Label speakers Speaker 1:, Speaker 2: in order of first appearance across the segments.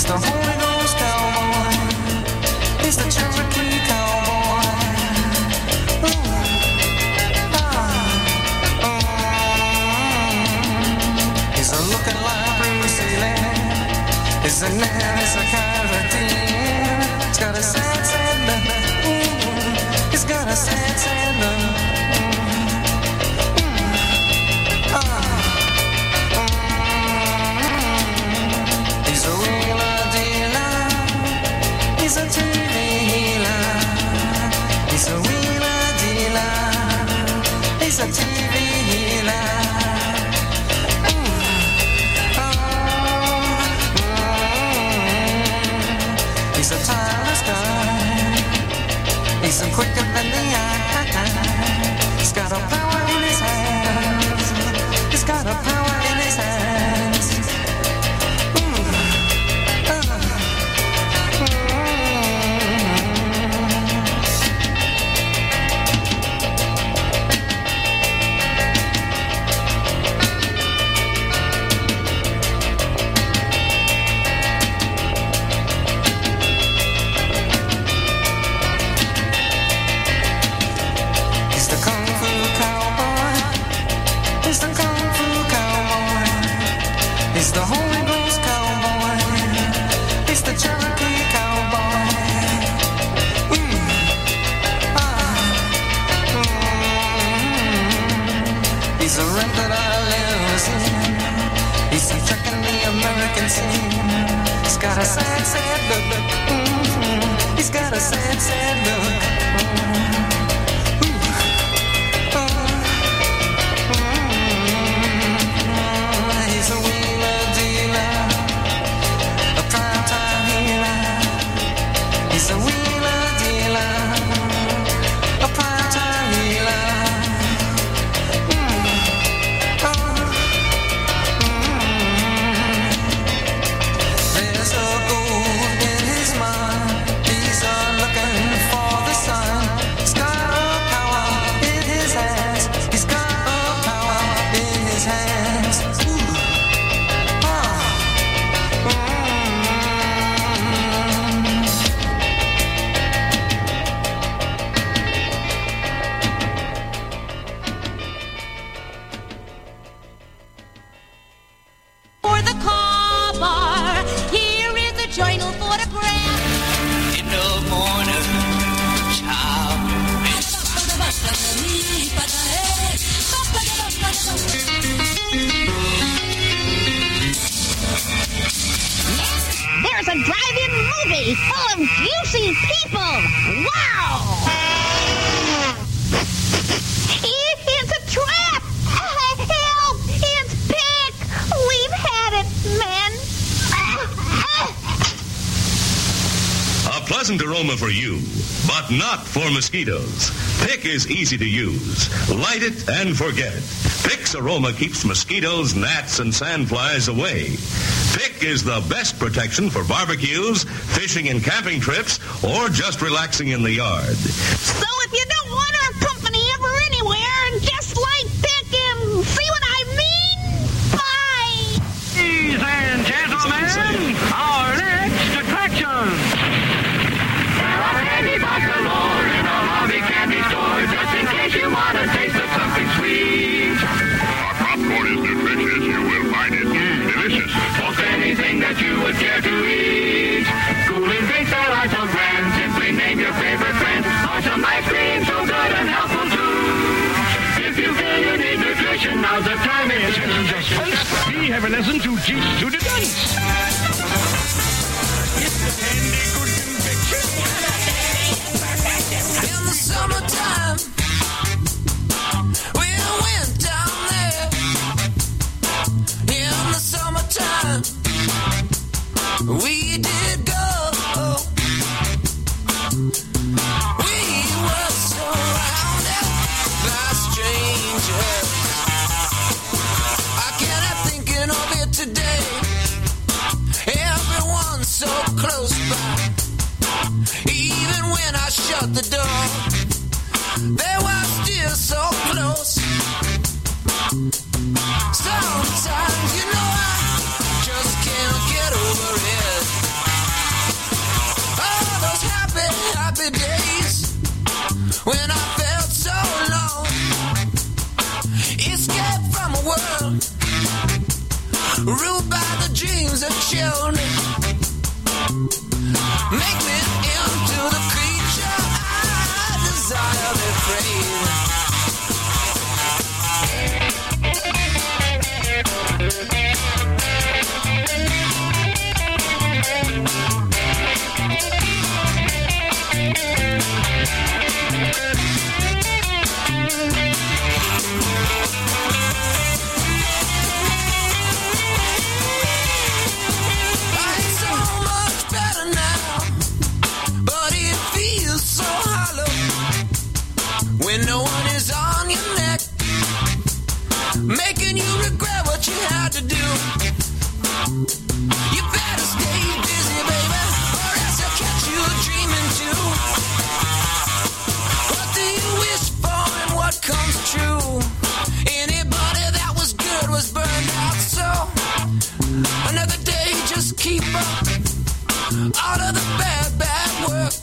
Speaker 1: He's the Holy Ghost cowboy. He's the Cherokee cowboy. He's a looking like Bruce Lee. He's a man, he's a carotene. He's got a sad, sad look. He's got a sad, sad look. He's a wheeler dealer. He's a TV healer. He's a wheeler dealer. He's a TV healer. He's a tireless guy. He's a quicker than the eye. He's got a power in his hands. He's got a power in his hands. He's the Holy Ghost cowboy. He's the Cherokee cowboy. He's a rent that I live in. He's checking the American scene. He's got a sad, sad look. He's got a sad, sad look. He's a wheeler dealer, a prime-time healer. He's a wheeler dealer, a prime-time healer. There's a gold in his mind. He's looking for the sun. He's got a power in his hands. He's got a power in his hands.
Speaker 2: For the car bar, here is a journal photograph.
Speaker 3: In the morning, child.
Speaker 2: There's a drive-in movie full of juicy people. Wow! It's a trap! Help! It's Pick! We've had it, men.
Speaker 4: A pleasant aroma for you, but not for mosquitoes. Pick is easy to use. Light it and forget it. Pick's aroma keeps mosquitoes, gnats, and sandflies away. Pick is the best protection for barbecues, fishing and camping trips, or just relaxing in the yard.
Speaker 2: So if you don't want our company ever anywhere, just like Pick and see what I mean? Bye!
Speaker 5: Ladies and gentlemen, our next attraction. There are candy box galore in a hobby candy store, just in case you want to taste of something sweet.
Speaker 6: Our popcorn is nutritious. You will find it delicious.
Speaker 5: Most anything that you would care to eat. Cooling drinks that are so grand, simply name your favorite brand. Or some ice cream so good and helpful too. If you feel you need nutrition, now's the time. It's just face. We have a lesson to teach to the dunce. It's the candy good conviction.
Speaker 1: In the summertime, we went down there. In the summertime, we did go. We were surrounded by strangers. I can't help thinking of it today. Everyone's so close by. Even when I shut the door, they were still so close. Sometimes, you know, I just can't get over it.
Speaker 3: own. Make me into the creature I desire to crave. When no one is on your neck, making you regret what you had to do. You better stay busy, baby, or else I'll catch you dreaming too. What do you wish for and what comes true? Anybody that was good was burned out, so another day just keep up all of the bad work.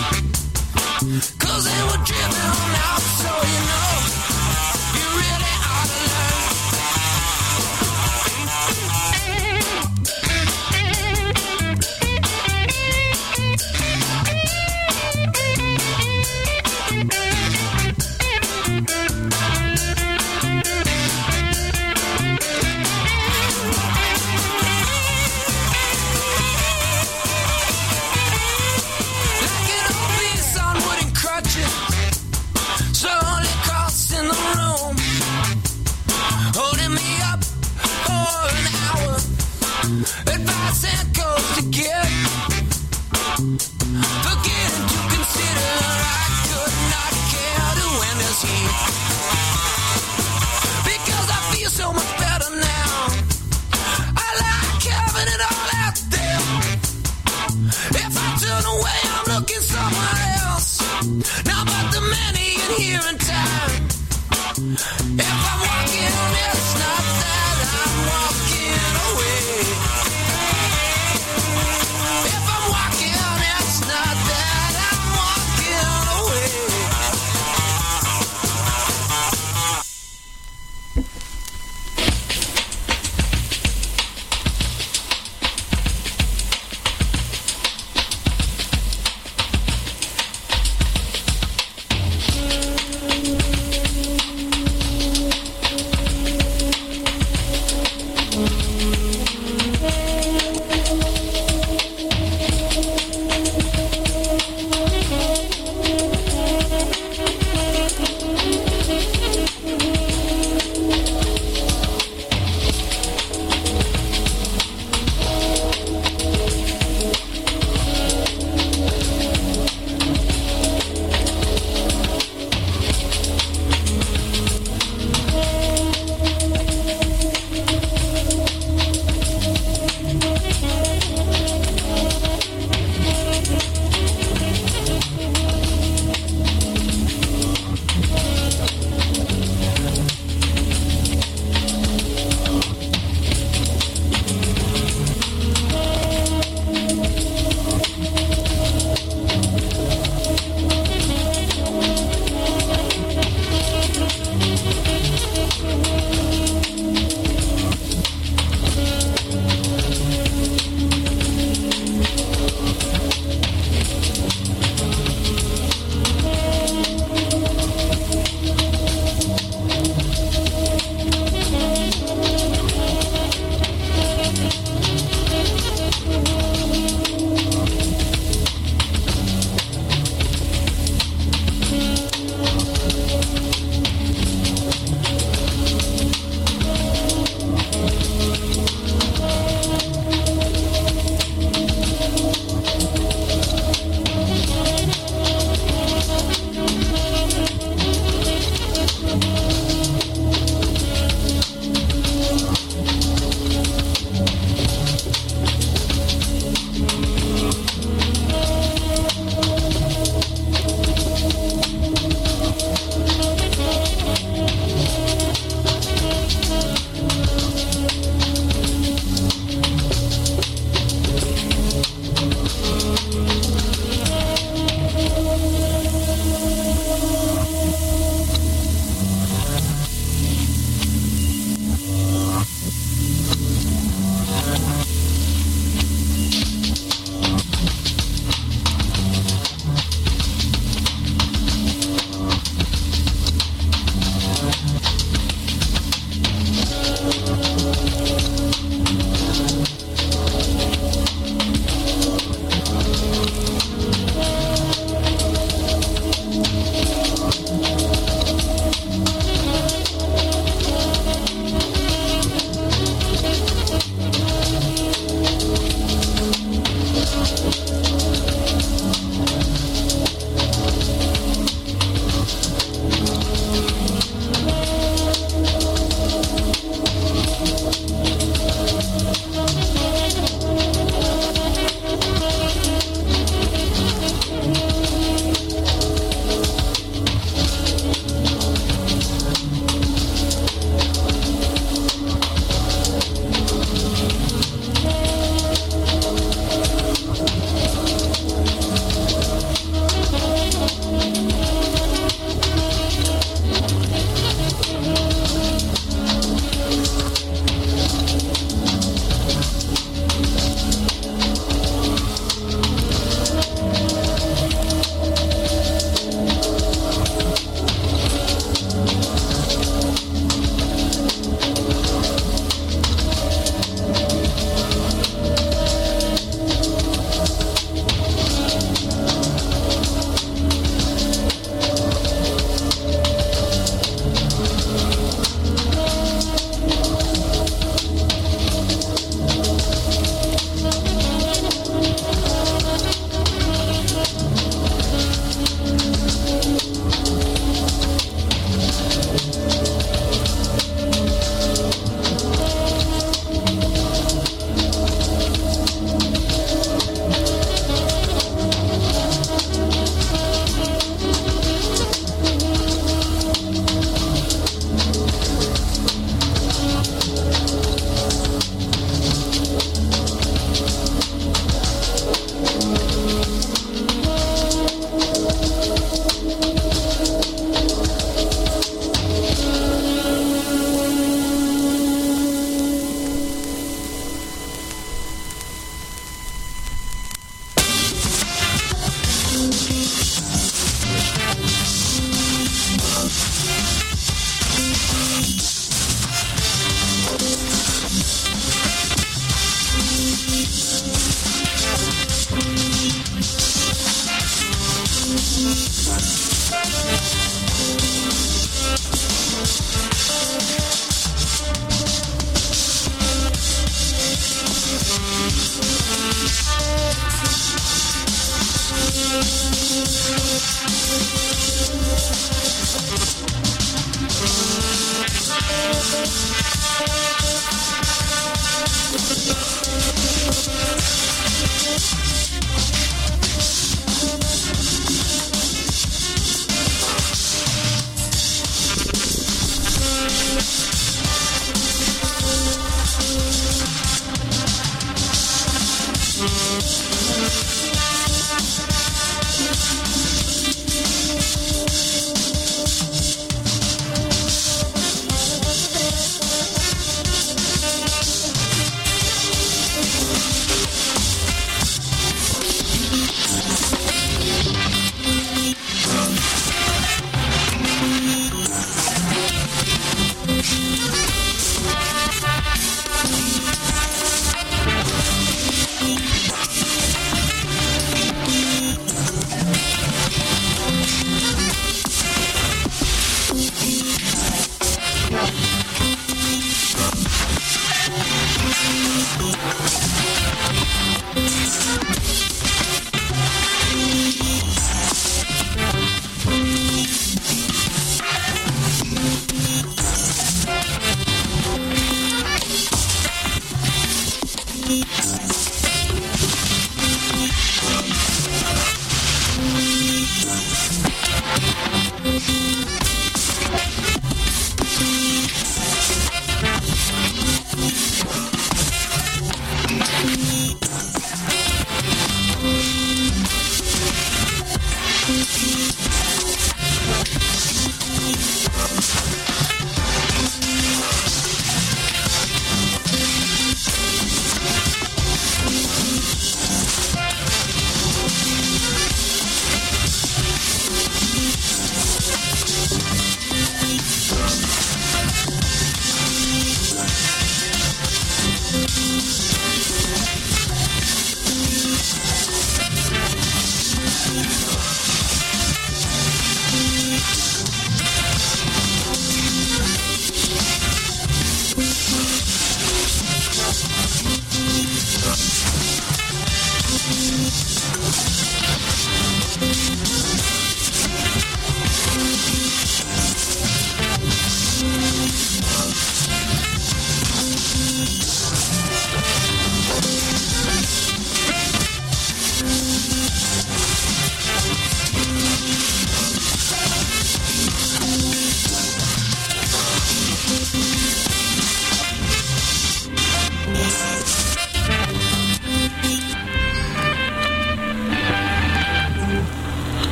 Speaker 3: Cause they were driven on out, so you know you really ought to learn. Like an old beast on wooden crutches, slowly crossing the room, holding me up for an hour. Advice and goes to get, forgetting to consider I could not care to end this heat, because I feel so much better now. I like having it all out there. If I turn away, I'm looking somewhere else. Now but the many in here in town. If I'm walking, it's not that I'm walking away. If I'm walking, it's not that I'm walking away.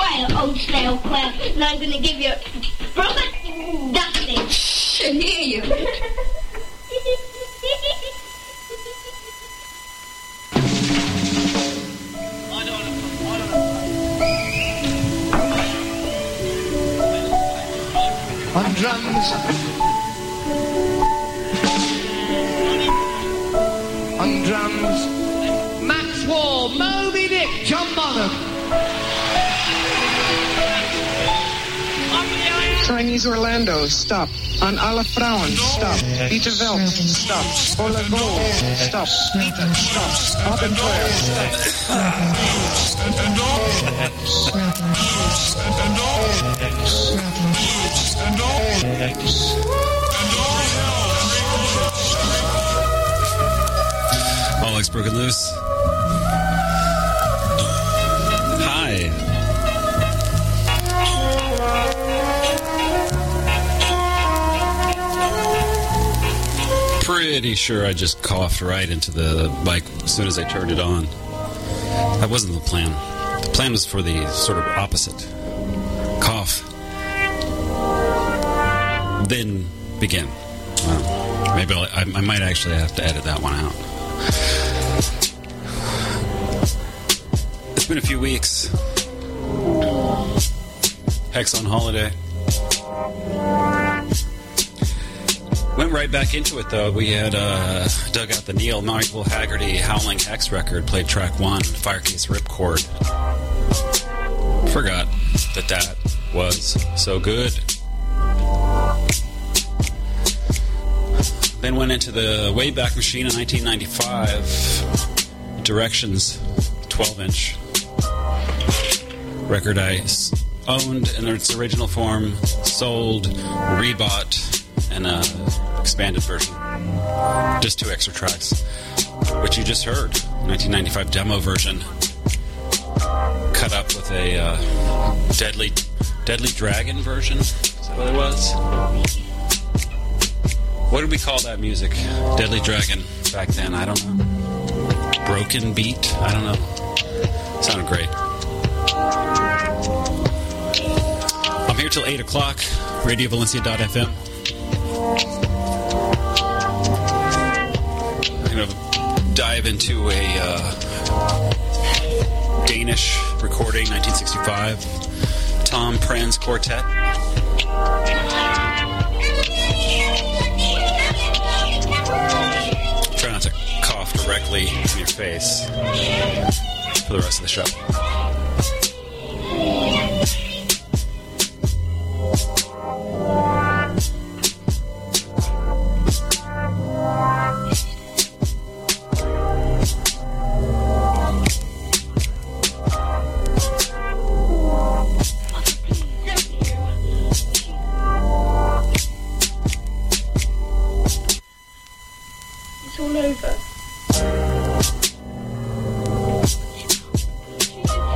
Speaker 2: quiet, old snail clown, and I'm going to give you a proper dusting.
Speaker 7: I hear you.
Speaker 8: On drums, on drums, Max Wall, Moby Dick, John Bonham.
Speaker 9: Chinese Orlando, stop. On Alle Frauen, stop. Peter Welt, stop. Ola Gold, stop. Peter, stop. Abenteuer,
Speaker 10: All Legs Broken Loose. Hi. Pretty sure I just coughed right into the mic as soon as I turned it on. That wasn't the plan. The plan was for the sort of opposite. Cough. Then begin. Well, maybe I might actually have to edit that one out. It's been a few weeks. Hex on holiday. Went right back into it, though. We had dug out the Neil Michael Haggerty Howling Hex record, played track 1, Firecase Ripcord. Forgot that was so good. Then went into the Wayback Machine in 1995. Directions, 12-inch. Record I owned in its original form, sold, rebought, and expanded version. Just 2 extra tracks, which you just heard. 1995 demo version, cut up with a Deadly Dragon version. Is that what it was? What did we call that music? Deadly Dragon back then? I don't know. Broken Beat? I don't know. Sounded great. I'm here till 8 o'clock. RadioValencia.fm. I'm going to dive into a Danish recording, 1965. Tom Prenz Quartet. Try not to cough directly in your face for the rest of the show.
Speaker 2: It's all over.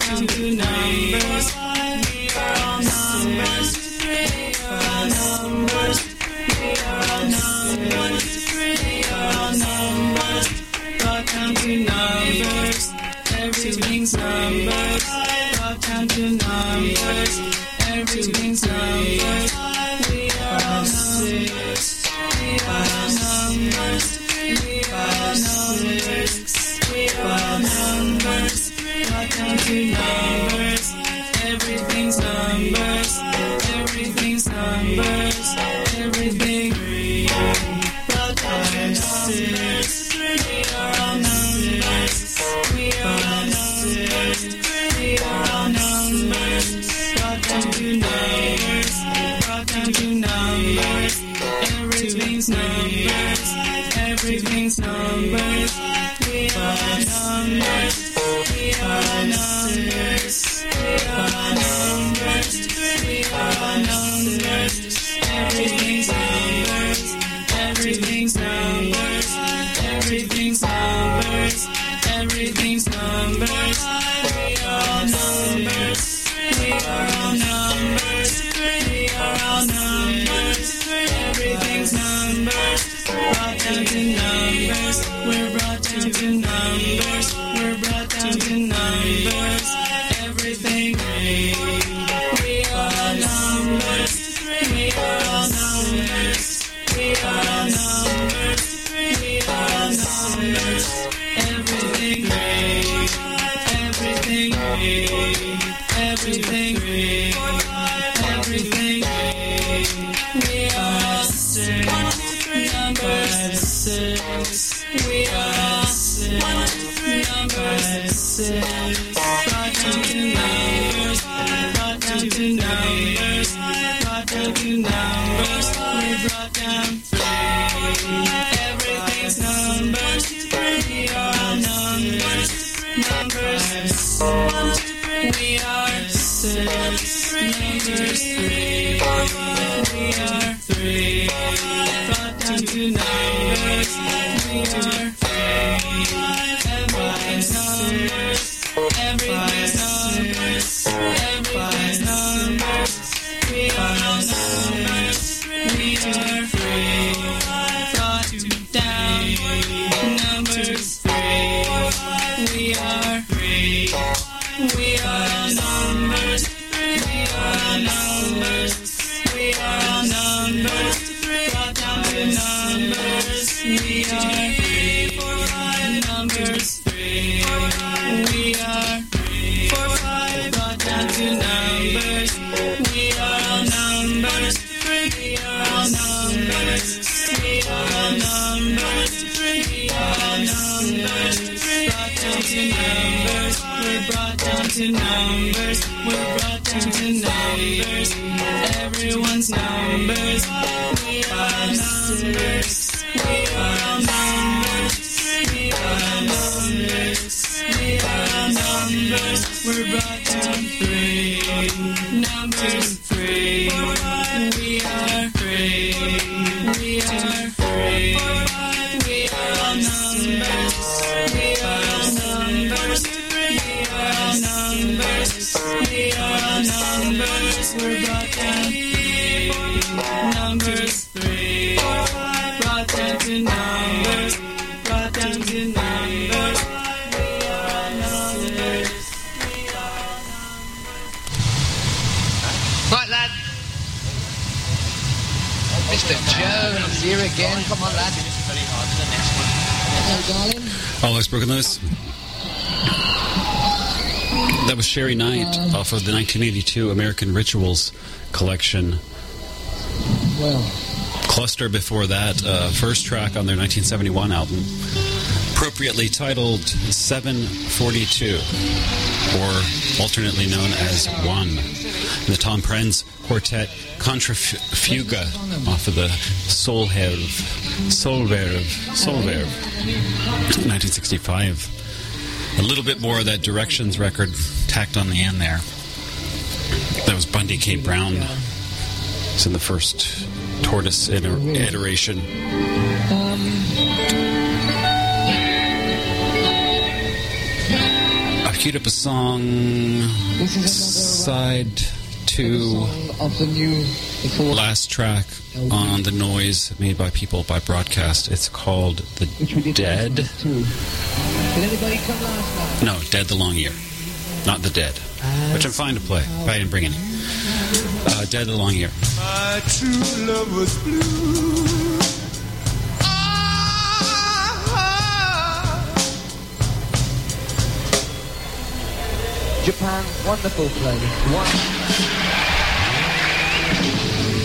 Speaker 7: down to numbers. We are all numbers. We are all numbers. We are all numbers. We are all numbers. Brought down to numbers. Everything's numbers. Brought down to numbers. Everything's numbers. We are all numbers. We are all numbers. We are all numbers. We are all numbers. Brought down to numbers. Everything's numbers. Everything's numbers. Everything. Brought down to numbers. We are all numbers. We are all numbers. We are all numbers. Brought down to numbers. Brought down to numbers. Everything's numbers. Everything's numbers. We are numbers. We are numbers. We are numbers. We are numbers. Everything's numbers. Everything's numbers. Everything's numbers. Everything's numbers. We are numbers. We are all numbers. We are all numbers. Everything's numbers. Brought down to numbers. We're brought down to numbers. We're brought down to numbers. Everything. We are numbers. We are numbers. We are numbers. We are numbers. Everything. Everything. Everything. Everything. We are six. Number six. We are six. Number six. Brought down to numbers. Brought down to numbers. Brought down to numbers. We brought down three. Everything's numbers. We are numbers. Numbers. We are six. Numbers three. We are three. Brought down to numbers. We are three. Everything's numbers. Everything's numbers. Everything's numbers. We are numbers. We are three. Brought down numbers three. We are three. We are numbers. We are numbers. We are numbers. Brought down to numbers. We are three. Numbers three. We are 4, 5. Brought down to numbers. We are all numbers. We are all numbers. We are all numbers. We are all numbers. Brought down to numbers. We're brought down to numbers. We're brought down to numbers. Everyone's numbers. We are numbers. We are numbers. We are numbers. We are numbers. We're brought down three. Numbers three. We are three. We are three. We are numbers. We are numbers. We are numbers. We are numbers. We're brought down three. Numbers three. Brought down to numbers. Brought down to numbers. We are numbers. We are numbers.
Speaker 8: Right, lad. Mr. Jones here again. Come on, lad. Hello, darling.
Speaker 10: All Looks Broken Loose. That was Sherry Knight off of the 1982 American Rituals collection.
Speaker 8: Well,
Speaker 10: Cluster before that, first track on their 1971 album, appropriately titled 742, or alternately known as One. The Tom Prenz Quartet Contrafuga off of the Solverve, 1965. A little bit more of that Directions record tacked on the end there. That was Bundy K. Brown. It's in the first Tortoise iteration. A queued up a song, side 2,
Speaker 8: of the new
Speaker 10: last track on the Noise Made by People by Broadcast. It's called The Dead.
Speaker 8: Did anybody come last night?
Speaker 10: No, Dead the Long Year. Not The Dead, which I'm fine to play if I didn't bring any. Dead the Long Year.
Speaker 3: My true love was blue.
Speaker 8: Japan, wonderful place.